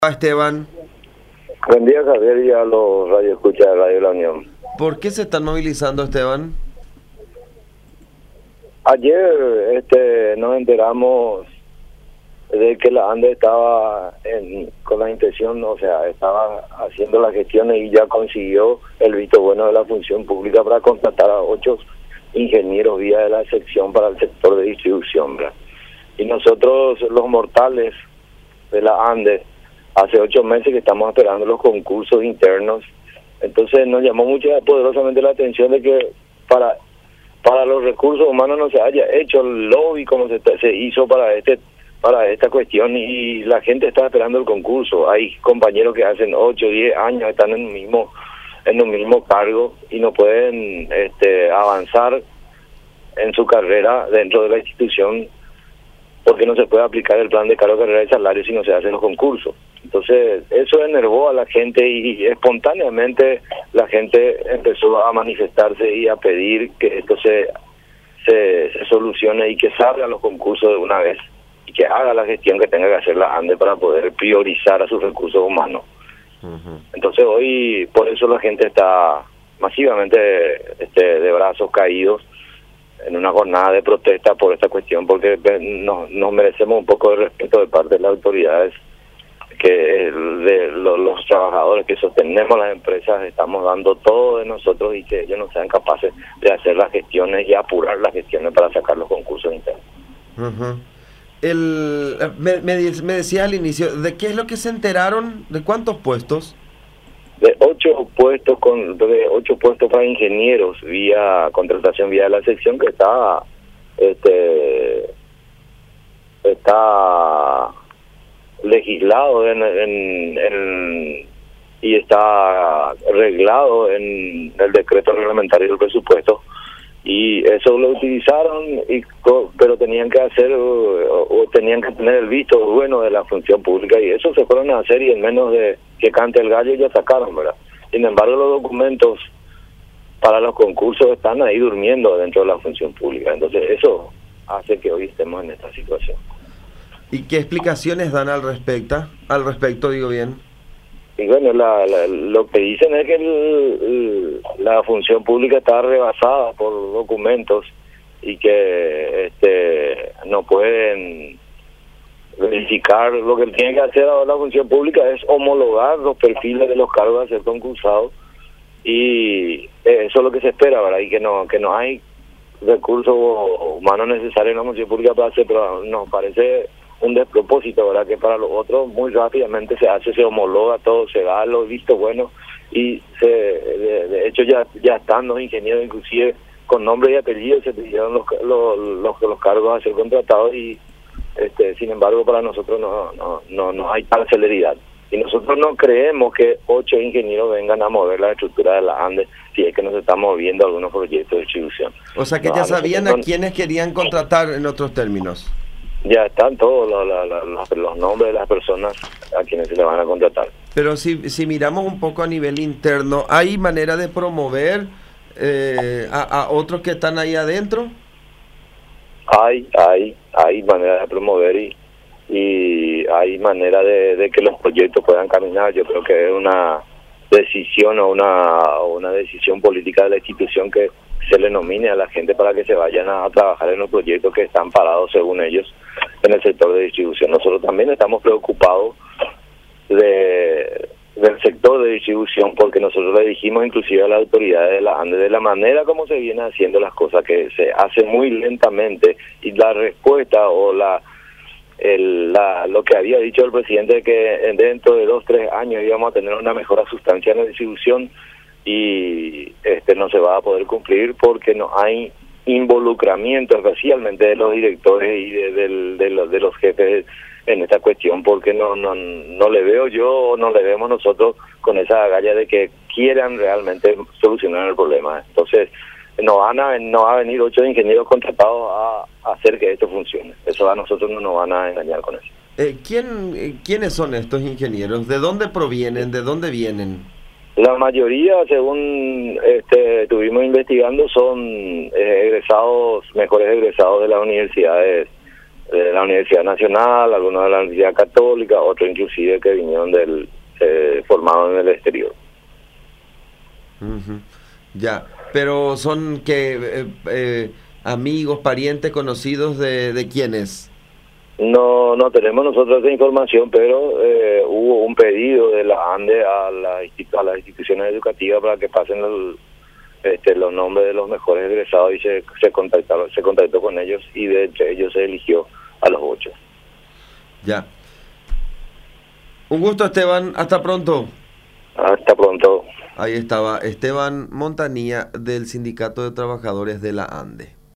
Esteban, Buen día, Javier, y a los radioescuchas de Radio La Unión. ¿por qué se están movilizando, Esteban? Ayer nos enteramos de que la ANDE estaba con la intención, o sea, estaba haciendo las gestiones y ya consiguió el visto bueno de la función pública para contratar a 8 ingenieros vía de la sección para el sector de distribución, ¿verdad? Y nosotros, los mortales de la ANDE, hace 8 meses que estamos esperando los concursos internos. Entonces nos llamó poderosamente la atención de que para los recursos humanos no se haya hecho el lobby como se hizo para esta cuestión, y la gente está esperando el concurso. Hay compañeros que hacen 8 o 10 años están en un mismo cargo y no pueden avanzar en su carrera dentro de la institución porque no se puede aplicar el plan de cargo, carrera y salario si no se hacen los concursos. Entonces eso enervó a la gente y espontáneamente la gente empezó a manifestarse y a pedir que esto se solucione y que salga los concursos de una vez y que haga la gestión que tenga que hacer la ANDE para poder priorizar a sus recursos humanos. Entonces hoy por eso la gente está masivamente de brazos caídos en una jornada de protesta por esta cuestión, porque nos merecemos un poco de respeto de parte de las autoridades, que de los trabajadores que sostenemos las empresas estamos dando todo de nosotros y que ellos no sean capaces de hacer las gestiones y apurar las gestiones para sacar los concursos internos. Me decía al inicio, ¿de qué es lo que se enteraron? ¿De cuántos puestos? De 8 puestos para ingenieros vía contratación vía la sección, que está legislado y está reglado en el decreto reglamentario del presupuesto, y eso lo utilizaron pero tenían que hacer o tenían que tener el visto bueno de la función pública, y eso se fueron a hacer, y en menos de que cante el gallo ya sacaron, ¿verdad? Sin embargo, los documentos para los concursos están ahí durmiendo dentro de la función pública. Entonces eso hace que hoy estemos en esta situación. ¿Y qué explicaciones dan al respecto, digo bien? Y bueno, lo que dicen es que la función pública está rebasada por documentos y que no pueden verificar. Lo que tiene que hacer ahora la función pública es homologar los perfiles de los cargos a ser concursados, y eso es lo que se espera, ¿verdad? Y que no hay recursos humanos necesarios en la función pública para hacer, pero nos parece un despropósito, ¿verdad? Que para los otros muy rápidamente se homologa todo, se da los vistos buenos, y de hecho ya están los ingenieros inclusive con nombre y apellido, se pidieron los cargos a ser contratados, y sin embargo para nosotros no hay tal celeridad, y nosotros no creemos que 8 ingenieros vengan a mover la estructura de la ANDE si es que nos están moviendo algunos proyectos de distribución. O sea que ya sabían a quiénes querían contratar, en otros términos. Ya están todos los nombres de las personas a quienes se le van a contratar. Pero si miramos un poco a nivel interno, ¿hay manera de promover a otros que están ahí adentro? Hay manera de promover y hay manera de que los proyectos puedan caminar. Yo creo que es una decisión o una decisión política de la institución que se le nomine a la gente para que se vayan a trabajar en los proyectos que están parados, según ellos, en el sector de distribución. Nosotros también estamos preocupados del sector de distribución, porque nosotros le dijimos inclusive a las autoridades de la ANDE, de la manera como se vienen haciendo las cosas, que se hace muy lentamente, y la respuesta o lo que había dicho el presidente de que dentro de 2-3 años íbamos a tener una mejora sustancial en la distribución, y no se va a poder cumplir porque no hay involucramiento especialmente de los directores y de los jefes en esta cuestión, porque no le veo yo o no le vemos nosotros con esa agallas de que quieran realmente solucionar el problema. Entonces no va a venir 8 ingenieros contratados a hacer que esto funcione. Eso a nosotros no nos van a engañar con eso. ¿Quiénes son estos ingenieros? ¿De dónde provienen? ¿De dónde vienen? La mayoría, según estuvimos investigando, son mejores egresados de las universidades de la Universidad Nacional, algunos de la Universidad Católica, otros inclusive que vinieron formados en el exterior. Ujú. Ya, pero son que amigos, parientes, conocidos de quiénes. No tenemos nosotros esa información, pero hubo un pedido de la ANDE a las instituciones educativas para que pasen los nombres de los mejores egresados y se contactó con ellos y de entre ellos se eligió a los 8. Ya. Un gusto, Esteban. Hasta pronto. Hasta pronto. Ahí estaba Esteban Montanía del Sindicato de Trabajadores de la ANDE.